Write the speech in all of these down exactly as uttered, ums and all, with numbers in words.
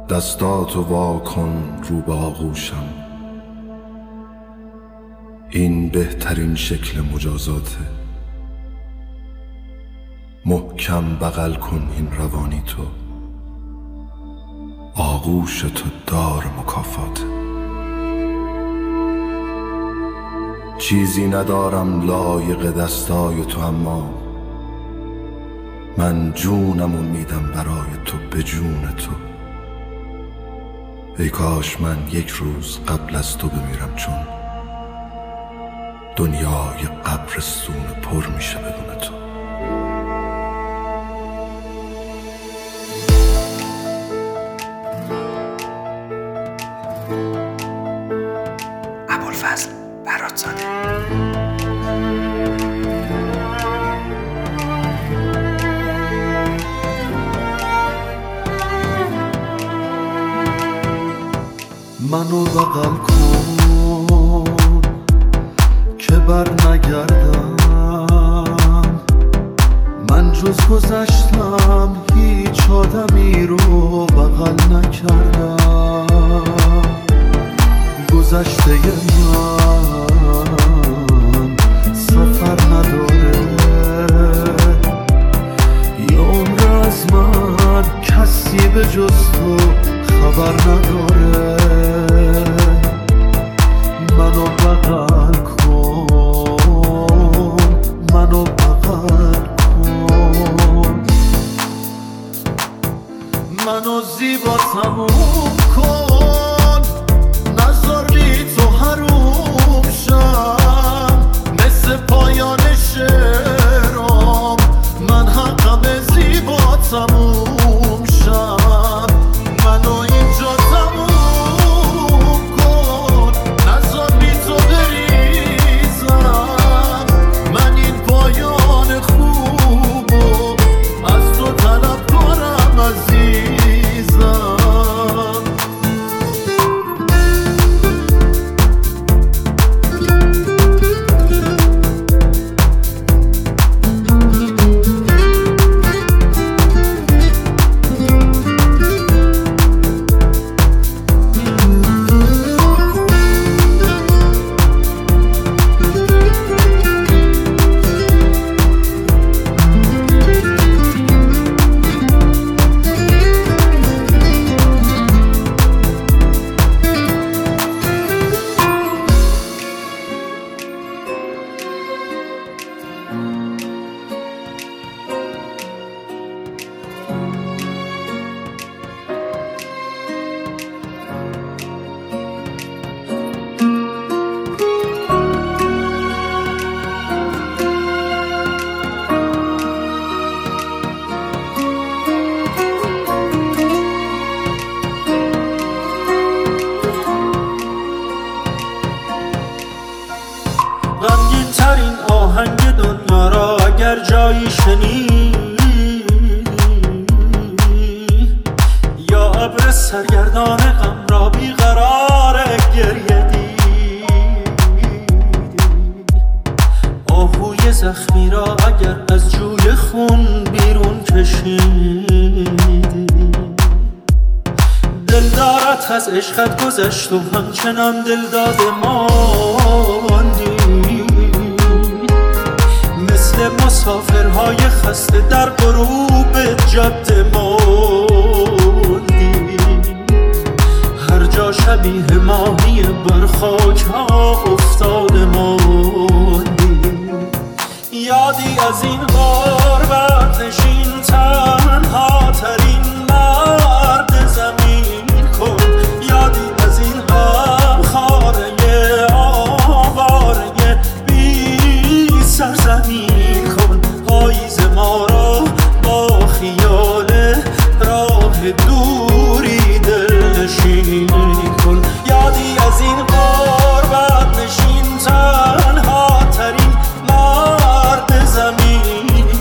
دستاتو وا کن رو به آغوشم، این بهترین شکل مجازاته. محکم بغل کن این روانی تو، آغوش تو دار مکافاته. چیزی ندارم لایق دستای تو، اما من جونمو میدم برای تو، به جون تو. ای کاش من یک روز قبل از تو بمیرم، چون دنیای قبرستون پر میشه بدون تو. ابوالفضل براتزاده. منو بغل کن که بر نگردم، من جز گذشتم هیچ آدمی رو بغل نکردم. گذشته من سفر نداره، یه عمر از من کسی به جز تو خبر نداره. منو بغل کن، منو بغل کن، منو زیبا تموم کن، نذار بی تو حروم شم. مثل پایان شعرام من حقم زیبا تموم شم. منو اینجا تموم کن، نذار بی تو بریزم. من این پایان خوبو از تو طلب کنم عزیزم. غمگین ترین آهنگ دنیا را اگر جایی شنیدی، یا ابر سرگردان غم را بیقرار گریه دیدی، آهوی زخمی را اگر از جوی خون بیرون کشیدی، دلدارت از عشقت گذشت و همچنان دلداد ماندی. مثل مسافرهای خسته در غروب جاده ماندی، هر جا شبیه ماهی بر خاک ها افتاده ماندی. یادی از این غربت نشین تنها ترین مرد زمین کن، یادی از این غمخواره آواره بی سرزمین کن. پاییز ما را با خیال راه دوری دلنشین کن. یادی از این غربت نشین تنها ترین مرد زمین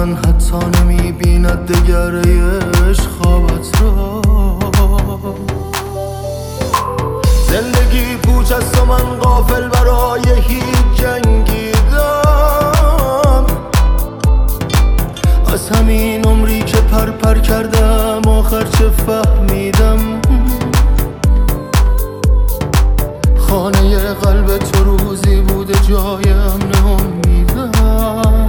من حتی نمیبیند دگرش خوابت را. زندگی پوچ است و من غافل برای هیچ جنگیدم. از همین عمری که پر پر کردم آخر چه فهمیدم؟ خانه قلب تو روزی بوده جایم نامیدم.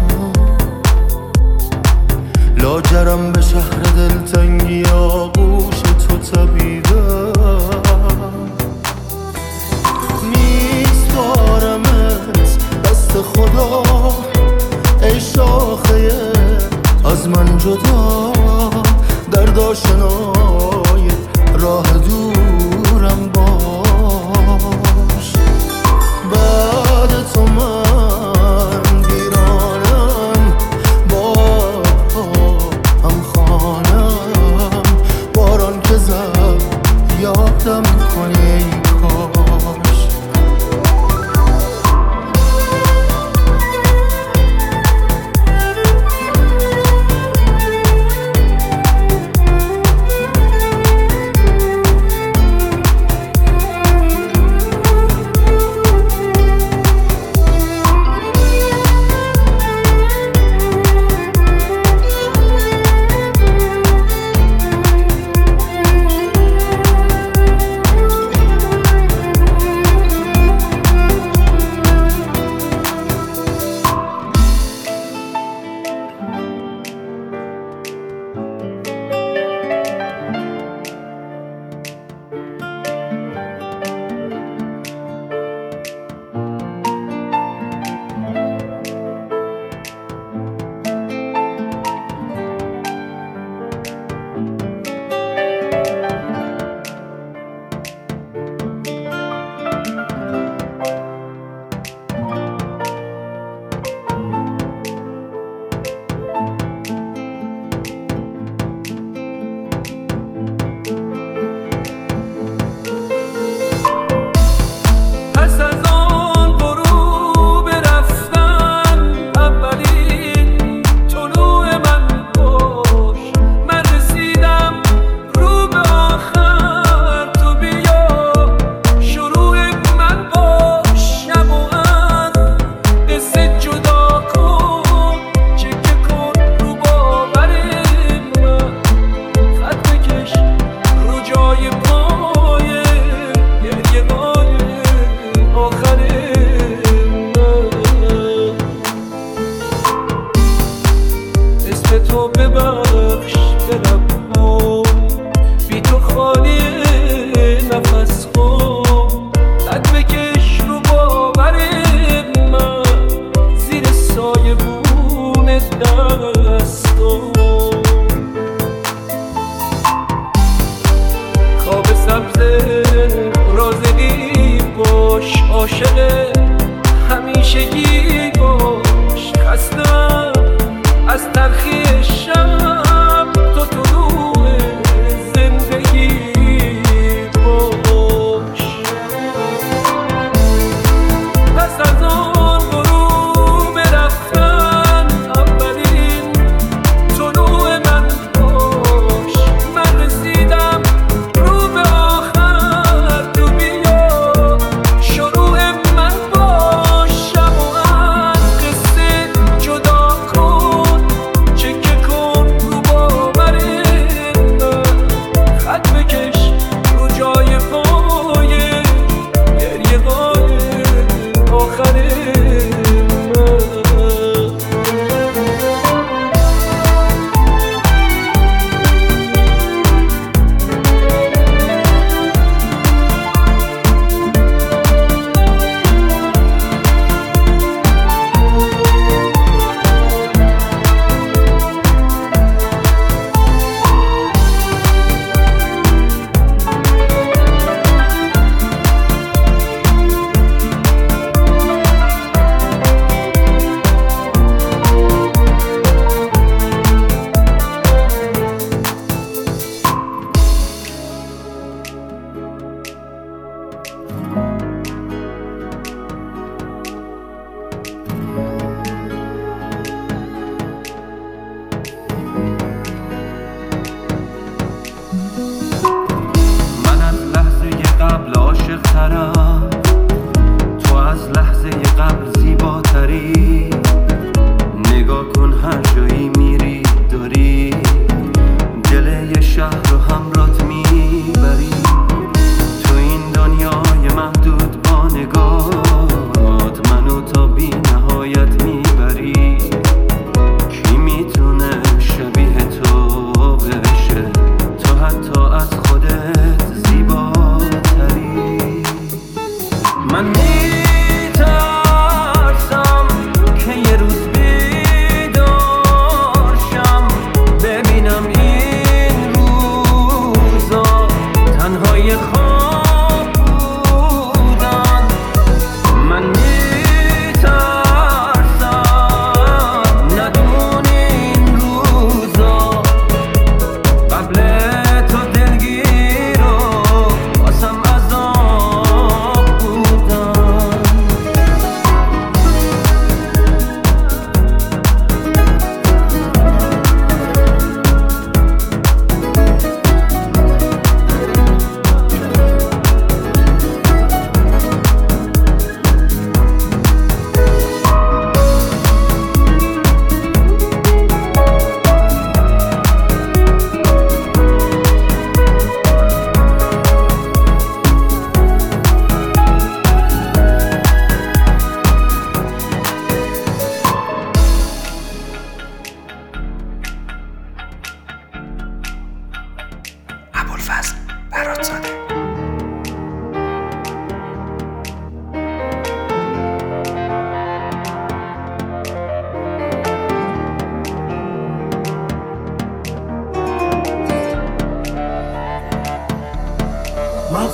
لاجرم به شهر دلتنگی آغوش تو تبیدم. نیست بارمت دست خدا ای شاخه از من جدا. درد آشنای راه دورم باش. بعد تو من ویرانم، با هم خانم. باران که زد یادم کنی ای کاش. تو ببخش دلم ها بی تو خالی نفس خون. قد بکش رو باور من زیر سایه بون دستم. خواب سبز رازقی باش، عاشق همیشگی باش. خستم از تلخی شب، تو طلوع زندگی باش. پس از آن غروب رفتن اولین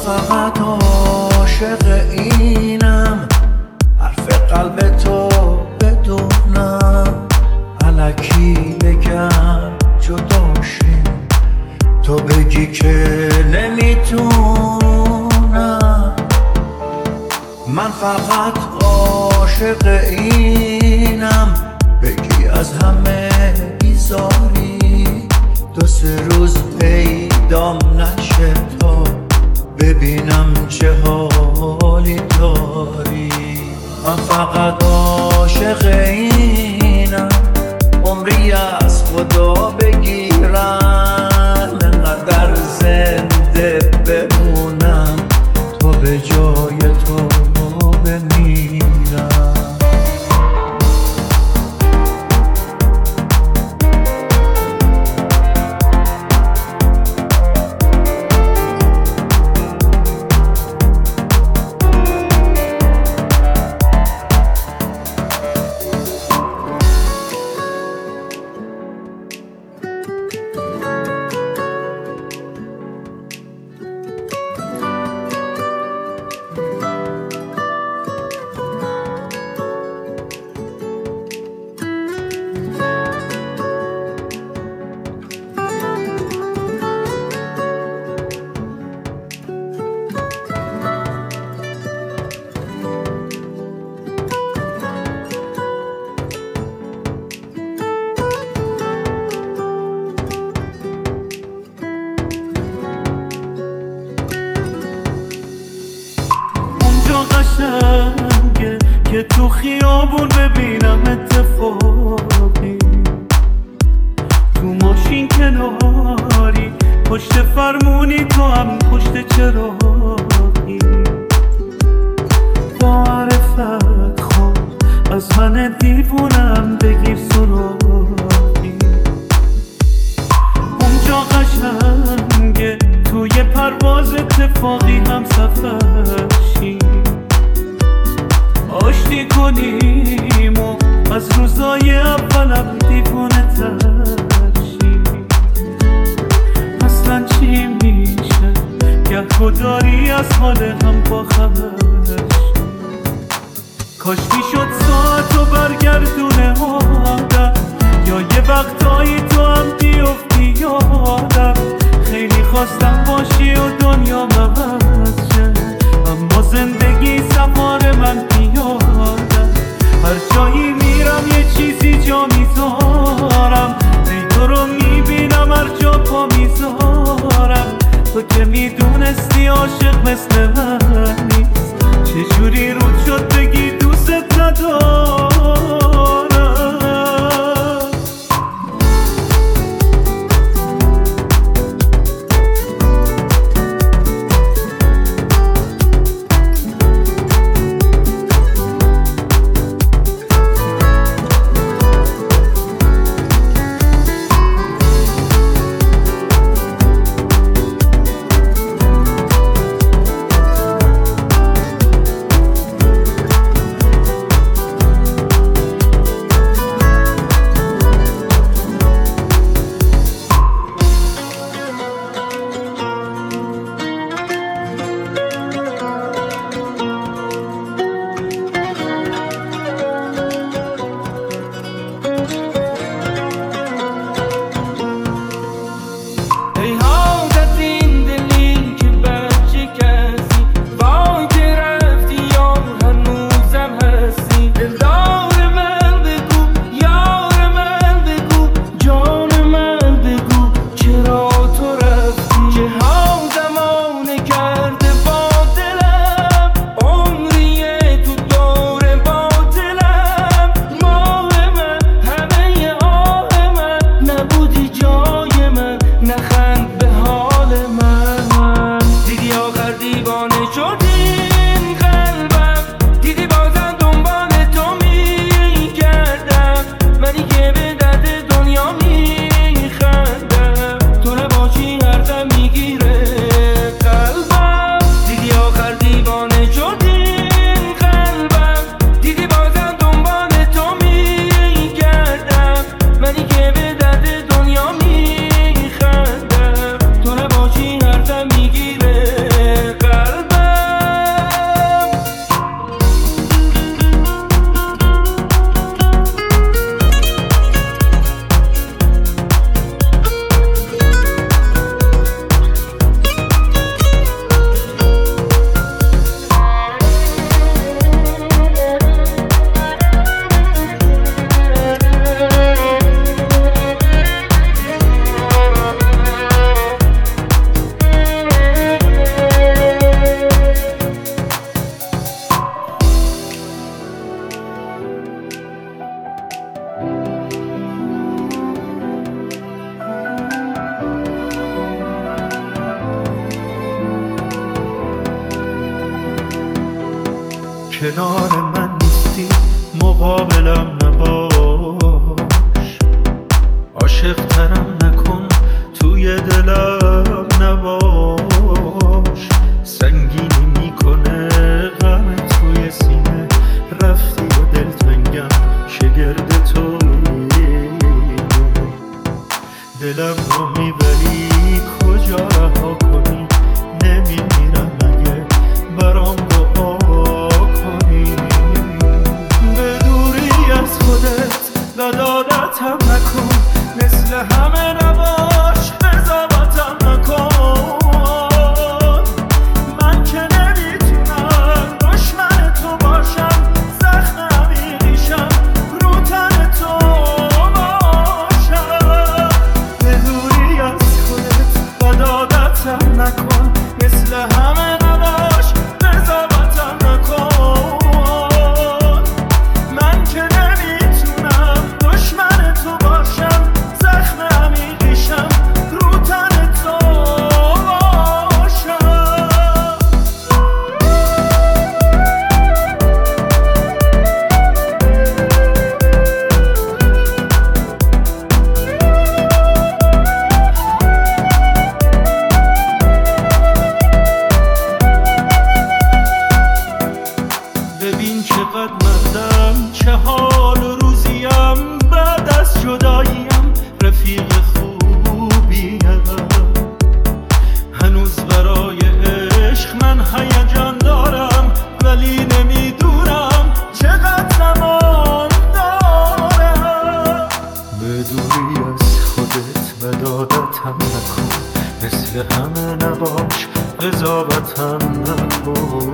فقط عاشق اینم، حرف قلب تو بدونم، الکی بگم جداشیم، تو بگی که نمیتونم. من فقط عاشق اینم، بگی از همه بیزاری، دو سه روز پیدام نشه تا ببینم چه حالی داری. من فقط عاشق اینم، عمری از خدا بگیرم، انقدر زنده بمونم تا به جای تو بمیرم. قشنگه که تو خیابون ببینم اتفاقی، تو ماشین کناری، پشت فرمونی، تو هم پشت چراغی. با عرفت خواب از من دیوونم بگیر سراغی. اونجا قشنگه توی پرواز اتفاقی هم سفرشی، آشتی کنیم و از روزای اولم دیوونه ترشی. اصلا چی میشه که تو داری از حال هم با خبرشی؟ کاش میشد ساعتو برگردونه آدم، یا یه وقتایی تو هم بیفتی یادم. خیلی خواستم باشی و دنیا عوض شه، اما زندگی سفار من پیادم. هر جایی میرم یه چیزی جا میذارم، ای تو رو میبینم هر جا پا میذارم. تو که میدونستی عاشق مثل من نیست، چجوری رود شد بگی دوست ندارم. کنار من نیستی مقابلم نباش، عاشق ترم نکن توی دلم نباش، سنگینی میکنه غم توی سینه، رفتی و دلتنگم شگرد تویی، دلم رو میبری کجا رها کنی، نمیمیرم اگه برام دعا کنی، به دوری از خودت بد عادتم نکن، مثل همه نباش قضاوتم نکن، من که نمیتونم دشمن تو باشم، زخم عمیقیشم رو تن تو باشم، به دوری از خودت بد عادتم نکن، مثل همه نباش قضاوتم نکن، من که نمیتونم دشمن تو باشم، زخم عمیقیشم رو تن تو باشم. ببین چقدر مردم، چه حال و روزیم، بعد از جداییم رفیق خوبیم، هنوز برای عشق من هیجان دارم، ولی نمیدونم چقدر زمان دارم، به دوری از خودت بد عادتم نکن، مثل همه نباش قضاوتم نکن،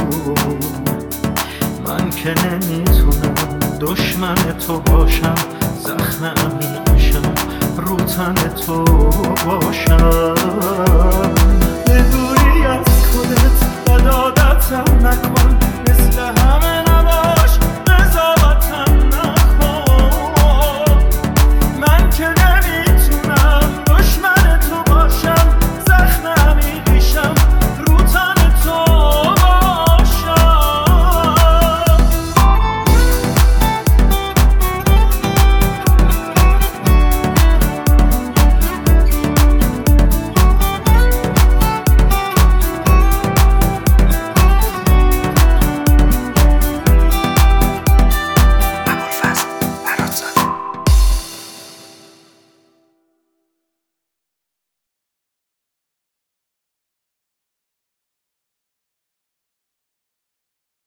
من که نمیتونم دشمن تو باشم، زخم عمیقشم رو تن تو باشم، به دوری از خودت بد عادتم نکن، مثل همه